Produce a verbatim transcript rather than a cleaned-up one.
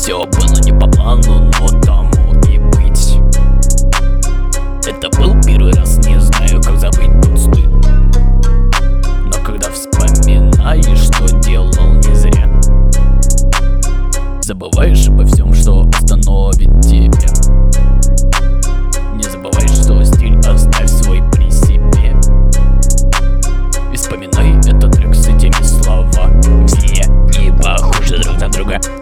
Все было не по плану, но тому и быть. Это был первый раз, не знаю, как забыть тот стыд. Но когда вспоминаешь, что делал не зря, забываешь обо всем, что остановит тебя. Не забывай, что стиль оставь свой при себе. И вспоминай этот трек с этими словами. Все не похожи друг на друга.